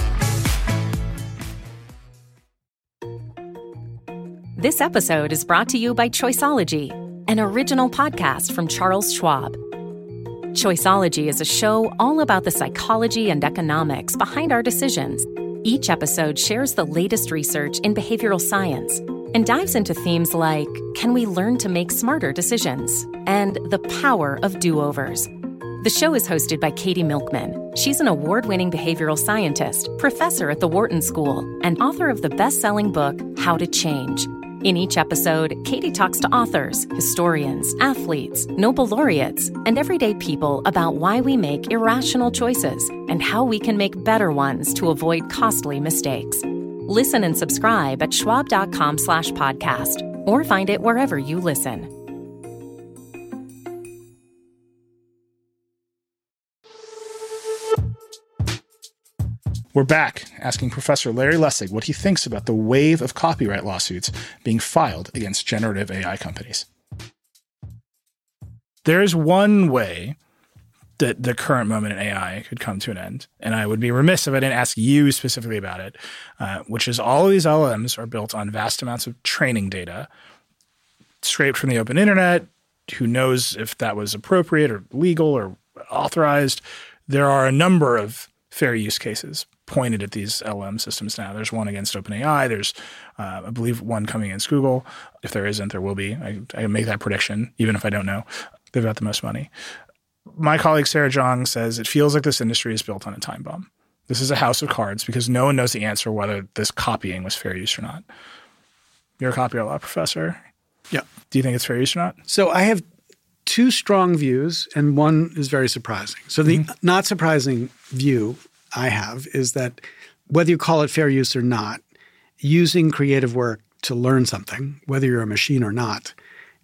This episode is brought to you by Choiceology, an original podcast from Charles Schwab. Choiceology is a show all about the psychology and economics behind our decisions. Each episode shares the latest research in behavioral science and dives into themes like, can we learn to make smarter decisions? And the power of do-overs. The show is hosted by Katie Milkman. She's an award-winning behavioral scientist, professor at the Wharton School, and author of the best-selling book, How to Change. In each episode, Katie talks to authors, historians, athletes, Nobel laureates, and everyday people about why we make irrational choices and how we can make better ones to avoid costly mistakes. Listen and subscribe at schwab.com slash podcast or find it wherever you listen. We're back asking Professor Larry Lessig what he thinks about the wave of copyright lawsuits being filed against generative A I companies. There is one way that the current moment in A I could come to an end, and I would be remiss if I didn't ask you specifically about it, uh, which is all of these L L Ms are built on vast amounts of training data scraped from the open internet. Who knows if that was appropriate or legal or authorized? There are a number of fair use cases pointed at these L L M systems now. There's one against OpenAI. There's, uh, I believe, one coming against Google. If there isn't, there will be. I, I can make that prediction, even if I don't know. They've got the most money. My colleague Sarah Zhang says it feels like this industry is built on a time bomb. This is a house of cards because no one knows the answer whether this copying was fair use or not. You're a copyright law professor. Yeah. Do you think it's fair use or not? So I have two strong views, and one is very surprising. So the mm-hmm. not surprising view I have is that whether you call it fair use or not, using creative work to learn something, whether you're a machine or not,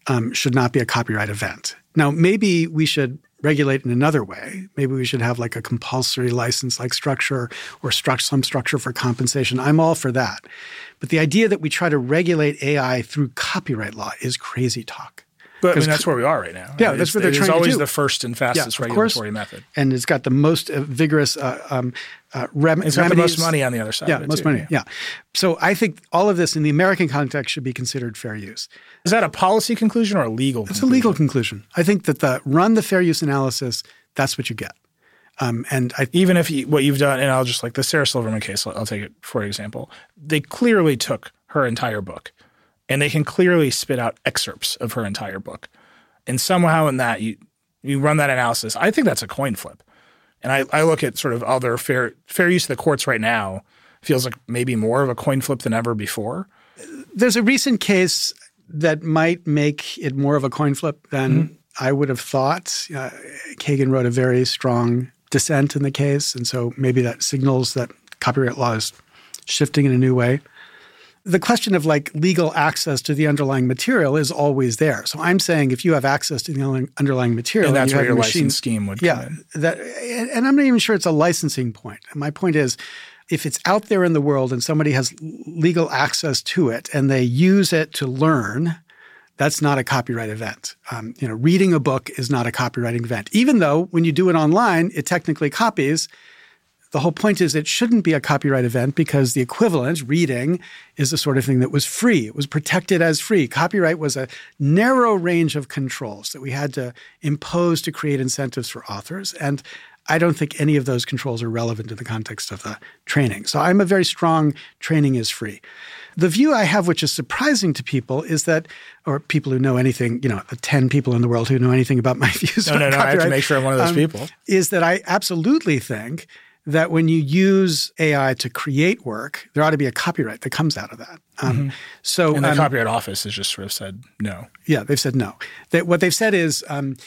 um, should not be a copyright event. Now, maybe we should regulate in another way. Maybe we should have like a compulsory license-like structure or stru- some structure for compensation. I'm all for that. But the idea that we try to regulate A I through copyright law is crazy talk. But I mean, that's where we are right now. Yeah, that's what they're trying to do. It's always the first and fastest yeah, regulatory method. And it's got the most uh, vigorous uh, um, uh, rem- It's got remedies. the most money on the other side Yeah, of it most too, money, yeah. yeah. So I think all of this in the American context should be considered fair use. Is that a policy conclusion or a legal It's conclusion? a legal conclusion. I think that the run the fair use analysis, that's what you get. Um, and I, Even if you, what you've done, and I'll just like the Sarah Silverman case, I'll take it for example, they clearly took her entire book and they can clearly spit out excerpts of her entire book. And somehow in that, you you run that analysis. I think that's a coin flip. And I, I look at sort of other fair fair use of the courts right now feels like maybe more of a coin flip than ever before. There's a recent case that might make it more of a coin flip than mm-hmm. I would have thought. Uh, Kagan wrote a very strong dissent in the case, and so maybe that signals that copyright law is shifting in a new way. The question of like legal access to the underlying material is always there. So I'm saying if you have access to the underlying material, and that's and you where your machine, license scheme would yeah, come in. That, and I'm not even sure it's a licensing point. My point is, if it's out there in the world and somebody has legal access to it and they use it to learn, that's not a copyright event. Um, you know, reading a book is not a copyrighting event, even though when you do it online, it technically copies. The whole point is it shouldn't be a copyright event because the equivalent, reading, is the sort of thing that was free. It was protected as free. Copyright was a narrow range of controls that we had to impose to create incentives for authors. And I don't think any of those controls are relevant in the context of the training. So I'm a very strong training is free. The view I have, which is surprising to people, is that, or people who know anything, you know, the ten people in the world who know anything about my views no, on no, no, copyright. I have to make sure I'm one of those um, people. Is that I absolutely think that when you use A I to create work, there ought to be a copyright that comes out of that. Um, mm-hmm. So, and the um, Copyright Office has just sort of said no. Yeah, they've said no. That what they've said is um,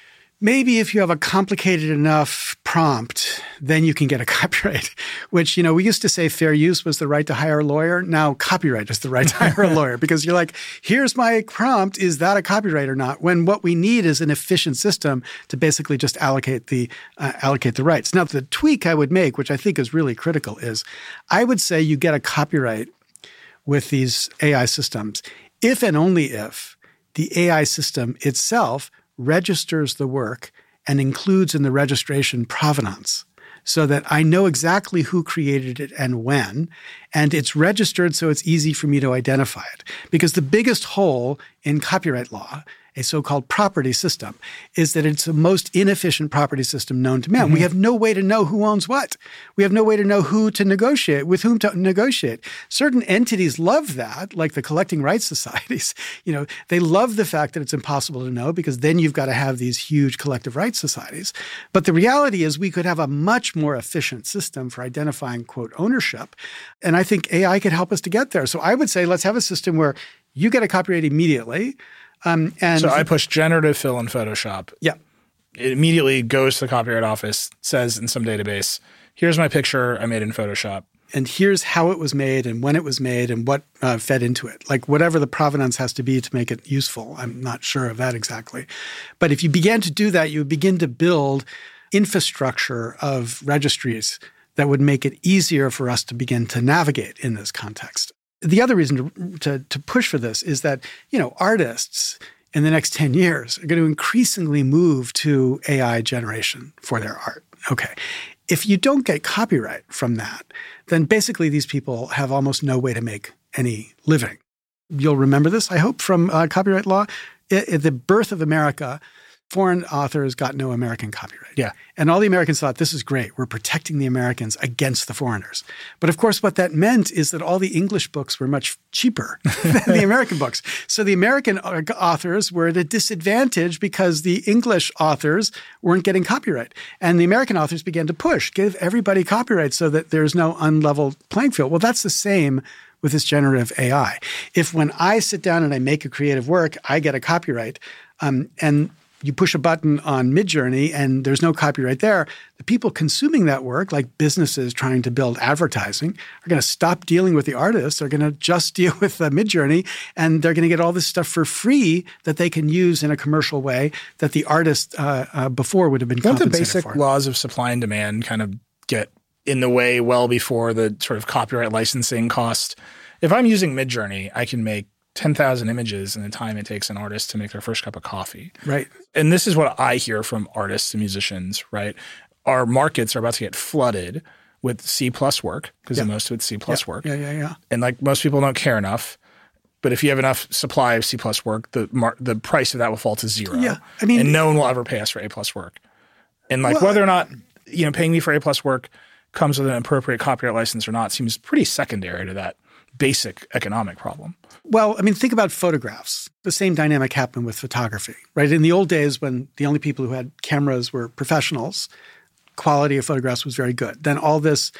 maybe if you have a complicated enough prompt, then you can get a copyright, which, you know, we used to say fair use was the right to hire a lawyer. Now copyright is the right to hire a lawyer because you're like, here's my prompt. Is that a copyright or not? When what we need is an efficient system to basically just allocate the uh, allocate the rights. Now, the tweak I would make, which I think is really critical, is I would say you get a copyright with these A I systems if and only if the A I system itself registers the work and includes in the registration provenance so that I know exactly who created it and when, and it's registered so it's easy for me to identify it. Because the biggest hole in copyright law, a so-called property system, is that it's the most inefficient property system known to man. Mm-hmm. We have no way to know who owns what. We have no way to know who to negotiate, with whom to negotiate. Certain entities love that, like the collecting rights societies. You know, they love the fact that it's impossible to know because then you've got to have these huge collective rights societies. But the reality is we could have a much more efficient system for identifying, quote, ownership. And I think A I could help us to get there. So I would say let's have a system where you get a copyright immediately. Um, and so I push generative fill in Photoshop. Yeah. It immediately goes to the Copyright Office, says in some database, here's my picture I made in Photoshop. And here's how it was made and when it was made and what uh, fed into it. Like whatever the provenance has to be to make it useful. I'm not sure of that exactly. But if you began to do that, you would begin to build infrastructure of registries that would make it easier for us to begin to navigate in this context. The other reason to, to, to push for this is that, you know, artists in the next ten years are going to increasingly move to A I generation for their art. Okay. If you don't get copyright from that, then basically these people have almost no way to make any living. You'll remember this, I hope, from uh, copyright law. At the birth of America, foreign authors got no American copyright. Yeah. And all the Americans thought, this is great. We're protecting the Americans against the foreigners. But of course, what that meant is that all the English books were much cheaper than the American books. So the American authors were at a disadvantage because the English authors weren't getting copyright. And the American authors began to push, give everybody copyright so that there's no unleveled playing field. Well, that's the same with this generative A I. If when I sit down and I make a creative work, I get a copyright, um, and you push a button on Midjourney and there's no copyright there, the people consuming that work, like businesses trying to build advertising, are going to stop dealing with the artists. They're going to just deal with uh, Midjourney, and they're going to get all this stuff for free that they can use in a commercial way that the artist uh, uh, before would have been compensated for. Don't the basic laws of supply and demand kind of get in the way well before the sort of copyright licensing cost? If I'm using Midjourney, I can make ten thousand images in the time it takes an artist to make their first cup of coffee. Right. And this is what I hear from artists and musicians, right? Our markets are about to get flooded with C plus work because yeah. most of it's C plus yeah. work. Yeah, yeah, yeah. And like most people don't care enough. But if you have enough supply of C plus work, the mar- the price of that will fall to zero. Yeah. I mean, and no one will ever pay us for A plus work. And like well, whether or not, you know, paying me for A plus work comes with an appropriate copyright license or not seems pretty secondary to that basic economic problem. Well, I mean, think about photographs. The same dynamic happened with photography, right? In the old days when the only people who had cameras were professionals, quality of photographs was very good. Then all this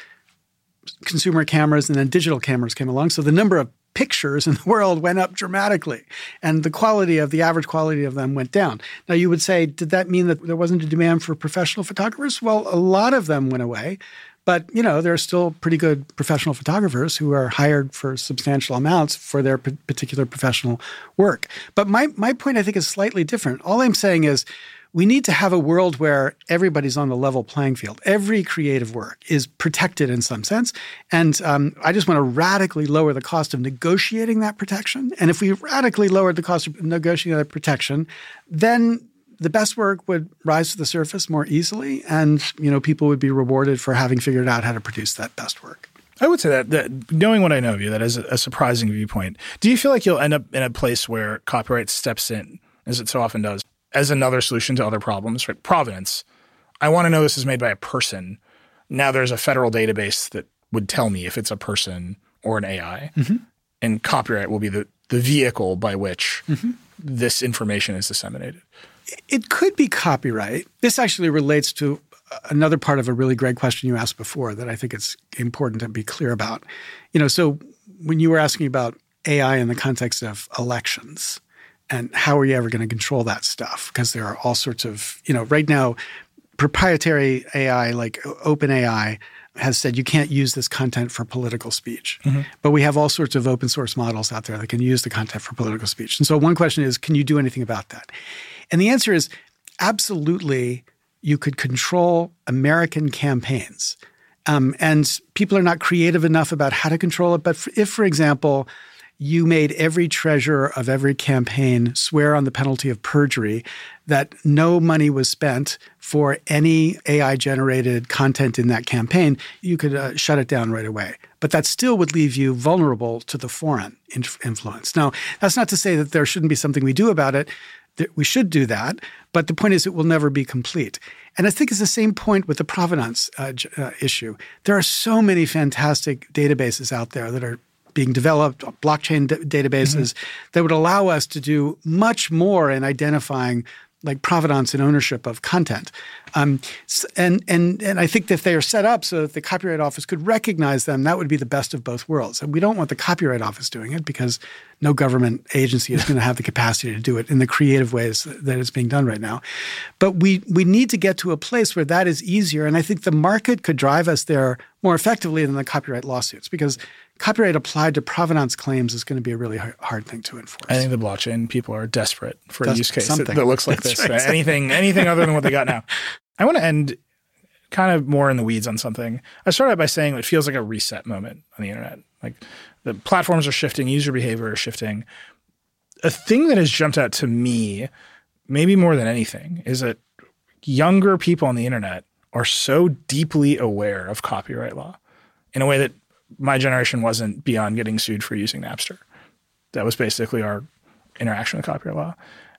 consumer cameras and then digital cameras came along. So the number of pictures in the world went up dramatically, and the quality of the average quality of them went down. Now, you would say, did that mean that there wasn't a demand for professional photographers? Well, a lot of them went away. But, you know, there are still pretty good professional photographers who are hired for substantial amounts for their p- particular professional work. But my, my point, I think, is slightly different. All I'm saying is we need to have a world where everybody's on the level playing field. Every creative work is protected in some sense. And um, I just want to radically lower the cost of negotiating that protection. And if we radically lowered the cost of negotiating that protection, then the best work would rise to the surface more easily, and you know people would be rewarded for having figured out how to produce that best work. I would say that, that knowing what I know of you, that is a, a surprising viewpoint. Do you feel like you'll end up in a place where copyright steps in, as it so often does, as another solution to other problems? Right? Provenance. I want to know this is made by a person. Now there's a federal database that would tell me if it's a person or an A I, mm-hmm. and copyright will be the, the vehicle by which mm-hmm. this information is disseminated. It could be copyright. This actually relates to another part of a really great question you asked before that I think it's important to be clear about. You know, so when you were asking about A I in the context of elections and how are you ever going to control that stuff? Because there are all sorts of, you know, right now proprietary A I like OpenAI has said you can't use this content for political speech. Mm-hmm. But we have all sorts of open source models out there that can use the content for political speech. And so one question is, can you do anything about that? And the answer is absolutely you could control American campaigns. Um, and people are not creative enough about how to control it. But if, for example, you made every treasurer of every campaign swear on the penalty of perjury that no money was spent for any A I-generated content in that campaign, you could uh, shut it down right away. But that still would leave you vulnerable to the foreign inf- influence. Now, that's not to say that there shouldn't be something we do about it. We should do that, but the point is it will never be complete. And I think it's the same point with the provenance uh, uh, issue. There are so many fantastic databases out there that are being developed, blockchain d- databases mm-hmm. that would allow us to do much more in identifying like provenance and ownership of content. Um, and, and, and I think that if they are set up so that the Copyright Office could recognize them, that would be the best of both worlds. And we don't want the Copyright Office doing it because no government agency is going to have the capacity to do it in the creative ways that it's being done right now. But we we need to get to a place where that is easier. And I think the market could drive us there more effectively than the copyright lawsuits, because copyright applied to provenance claims is going to be a really hard thing to enforce. I think the blockchain people are desperate for That's a use case that, something. that looks like That's this. right. Anything, anything other than what they got now. I want to end kind of more in the weeds on something. I started by saying it feels like a reset moment on the internet. Like the platforms are shifting, user behavior is shifting. A thing that has jumped out to me, maybe more than anything, is that younger people on the internet are so deeply aware of copyright law in a way that my generation wasn't beyond getting sued for using Napster. That was basically our interaction with copyright law.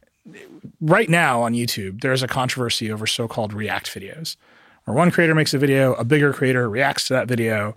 Right now on YouTube, there's a controversy over so-called react videos, where one creator makes a video, a bigger creator reacts to that video,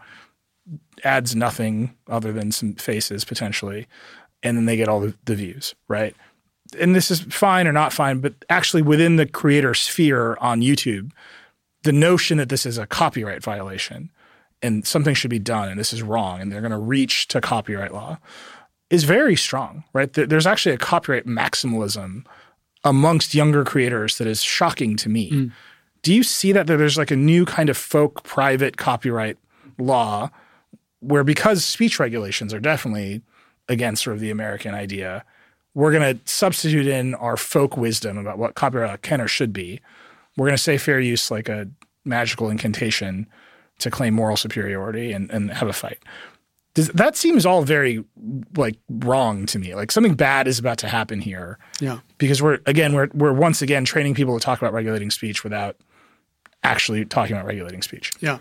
adds nothing other than some faces potentially, and then they get all the, the views, right? And this is fine or not fine, but actually within the creator sphere on YouTube, the notion that this is a copyright violation and something should be done and this is wrong and they're going to reach to copyright law is very strong, right? There's actually a copyright maximalism amongst younger creators that is shocking to me. Mm. Do you see that there's like a new kind of folk private copyright law where, because speech regulations are definitely against sort of the American idea, we're going to substitute in our folk wisdom about what copyright can or should be. We're going to say fair use like a magical incantation to claim moral superiority and, and have a fight. Does, that seems all very like wrong to me. Like something bad is about to happen here. Yeah. Because we're again we're we're once again training people to talk about regulating speech without actually talking about regulating speech. Yeah.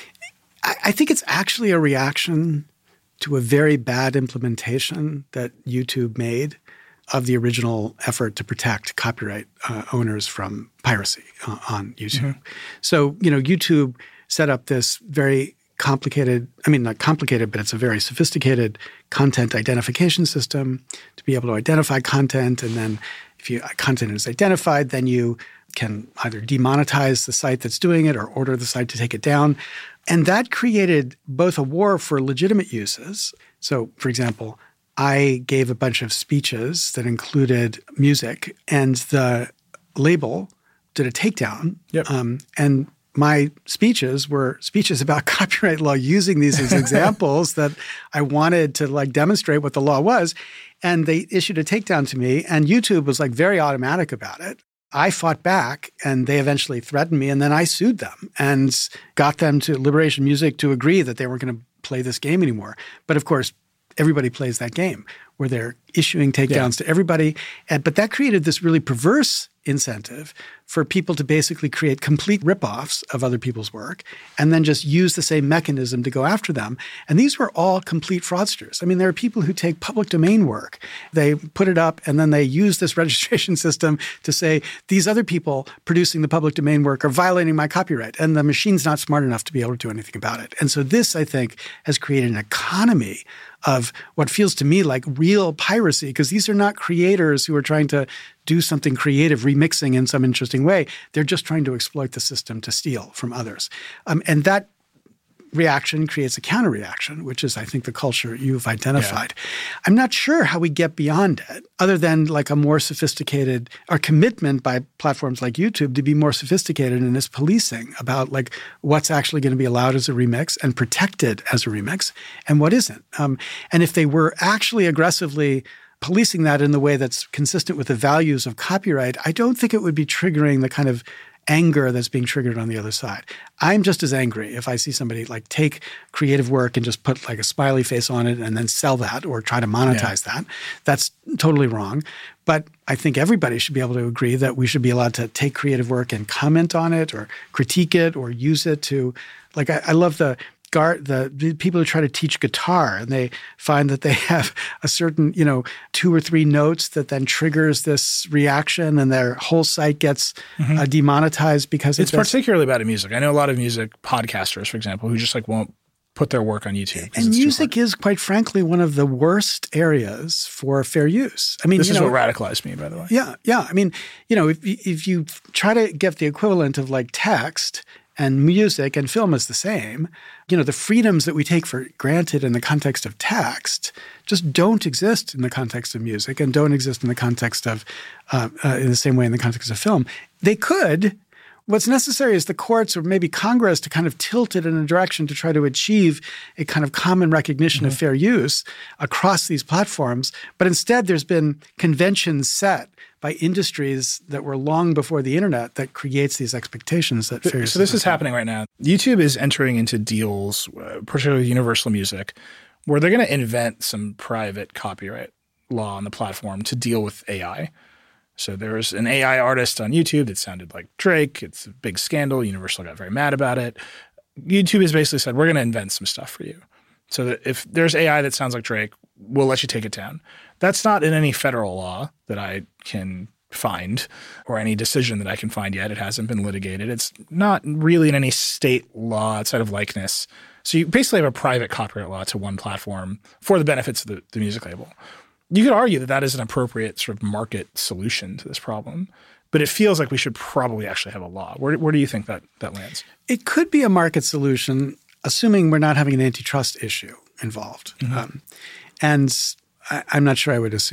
I, I think it's actually a reaction to a very bad implementation that YouTube made of the original effort to protect copyright uh, owners from piracy uh, on YouTube. Mm-hmm. So, you know, YouTube set up this very complicated – I mean, not complicated, but it's a very sophisticated content identification system to be able to identify content. And then if you content is identified, then you can either demonetize the site that's doing it or order the site to take it down. And that created both a war for legitimate uses. So, for example – I gave a bunch of speeches that included music, and the label did a takedown. Yep. Um, and my speeches were speeches about copyright law using these as examples that I wanted to like demonstrate what the law was. And they issued a takedown to me, and YouTube was like very automatic about it. I fought back, and they eventually threatened me, and then I sued them and got them to Liberation Music to agree that they weren't going to play this game anymore. But of course, everybody plays that game where they're issuing takedowns yeah. to everybody. And, but that created this really perverse incentive for people to basically create complete ripoffs of other people's work and then just use the same mechanism to go after them. And these were all complete fraudsters. I mean, there are people who take public domain work. They put it up and then they use this registration system to say, these other people producing the public domain work are violating my copyright. And the machine's not smart enough to be able to do anything about it. And so this, I think, has created an economy of what feels to me like real piracy, because these are not creators who are trying to do something creative, remixing in some interesting way. They're just trying to exploit the system to steal from others. Um, and that reaction creates a counter-reaction, which is, I think, the culture you've identified. Yeah. I'm not sure how we get beyond it, other than like a more sophisticated – or commitment by platforms like YouTube to be more sophisticated in its policing about like what's actually going to be allowed as a remix and protected as a remix and what isn't. Um, and if they were actually aggressively policing that in the way that's consistent with the values of copyright, I don't think it would be triggering the kind of anger that's being triggered on the other side. I'm just as angry if I see somebody like take creative work and just put like a smiley face on it and then sell that or try to monetize yeah. that. That's totally wrong. But I think everybody should be able to agree that we should be allowed to take creative work and comment on it or critique it or use it to – like I, I love the – The, the people who try to teach guitar and they find that they have a certain, you know, two or three notes that then triggers this reaction and their whole site gets mm-hmm. uh, demonetized because it's of this. Particularly bad at music. I know a lot of music podcasters, for example, who just like won't put their work on YouTube. And music is, quite frankly, one of the worst areas for fair use. I mean, this you is know, what radicalized me, by the way. Yeah, yeah. I mean, you know, if if you try to get the equivalent of like text and music and film is the same, you know, the freedoms that we take for granted in the context of text just don't exist in the context of music and don't exist in the context of uh, uh, in the same way in the context of film. They could. What's necessary is the courts or maybe Congress to kind of tilt it in a direction to try to achieve a kind of common recognition mm-hmm. of fair use across these platforms. But instead, there's been conventions set by industries that were long before the internet that creates these expectations that fair use. So this is happening right now. YouTube is entering into deals, uh, particularly Universal Music, where they're going to invent some private copyright law on the platform to deal with A I. So there was an A I artist on YouTube that sounded like Drake. It's a big scandal. Universal got very mad about it. YouTube has basically said, we're going to invent some stuff for you. So that if there's A I that sounds like Drake, we'll let you take it down. That's not in any federal law that I can find or any decision that I can find yet. It hasn't been litigated. It's not really in any state law outside of likeness. So you basically have a private copyright law to one platform for the benefits of the, the music label. You could argue that that is an appropriate sort of market solution to this problem, but it feels like we should probably actually have a law. Where, where do you think that, that lands? It could be a market solution, assuming we're not having an antitrust issue involved. Mm-hmm. Um, and I, I'm not sure I would assume that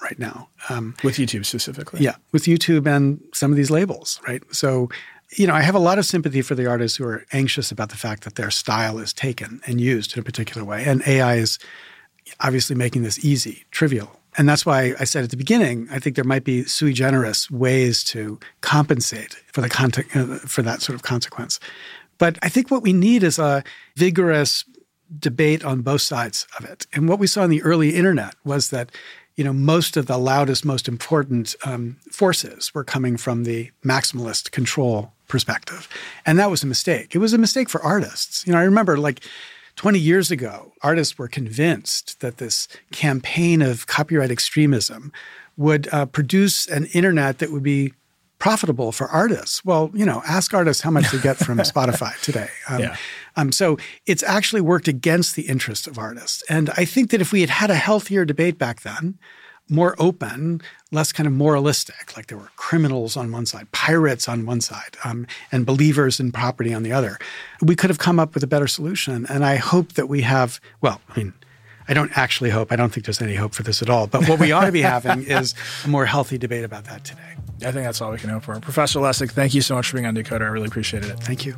right now. Um, with YouTube specifically. Yeah, with YouTube and some of these labels, right? So, you know, I have a lot of sympathy for the artists who are anxious about the fact that their style is taken and used in a particular way. And A I is obviously making this easy, trivial. And that's why I said at the beginning, I think there might be sui generis ways to compensate for the content, uh, for that sort of consequence. But I think what we need is a vigorous debate on both sides of it. And what we saw in the early internet was that, you know, most of the loudest, most important um, forces were coming from the maximalist control perspective. And that was a mistake. It was a mistake for artists. You know, I remember like twenty years ago, artists were convinced that this campaign of copyright extremism would uh, produce an internet that would be profitable for artists. Well, you know, ask artists how much they get from Spotify today. Um, yeah. um, so it's actually worked against the interests of artists. And I think that if we had had a healthier debate back then, more open, less kind of moralistic, like there were criminals on one side, pirates on one side, um, and believers in property on the other, we could have come up with a better solution. And I hope that we have, well, I mean, I don't actually hope, I don't think there's any hope for this at all, but what we ought to be having is a more healthy debate about that today. I think that's all we can hope for. Professor Lessig, thank you so much for being on Decoder. I really appreciated it. Thank you.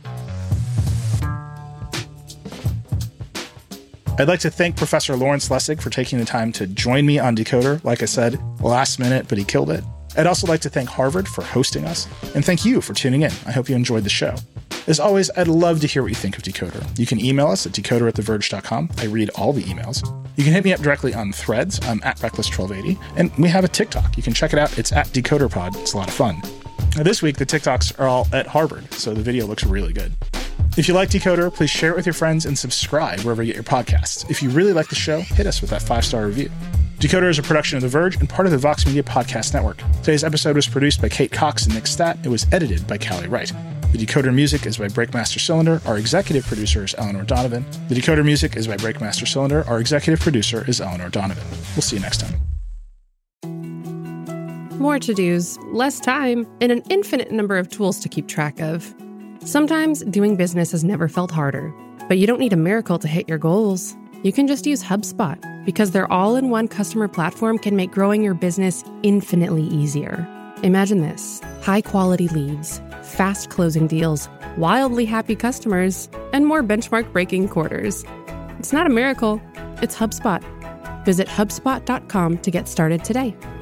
I'd like to thank Professor Lawrence Lessig for taking the time to join me on Decoder. Like I said, last minute, but he killed it. I'd also like to thank Harvard for hosting us, and thank you for tuning in. I hope you enjoyed the show. As always, I'd love to hear what you think of Decoder. You can email us at decoder at the verge dot com. I read all the emails. You can hit me up directly on Threads. I'm at Reckless twelve eighty. And we have a TikTok. You can check it out. It's at DecoderPod. It's a lot of fun. Now, this week, the TikToks are all at Harvard, so the video looks really good. If you like Decoder, please share it with your friends and subscribe wherever you get your podcasts. If you really like the show, hit us with that five-star review. Decoder is a production of The Verge and part of the Vox Media Podcast Network. Today's episode was produced by Kate Cox and Nick Statt. It was edited by Callie Wright. The Decoder music is by Breakmaster Cylinder. Our executive producer is Eleanor Donovan. The Decoder music is by Breakmaster Cylinder. Our executive producer is Eleanor Donovan. We'll see you next time. More to-dos, less time, and an infinite number of tools to keep track of. Sometimes doing business has never felt harder, but you don't need a miracle to hit your goals. You can just use HubSpot, because their all-in-one customer platform can make growing your business infinitely easier. Imagine this: high-quality leads, fast closing deals, wildly happy customers, and more benchmark-breaking quarters. It's not a miracle, it's HubSpot. Visit HubSpot dot com to get started today.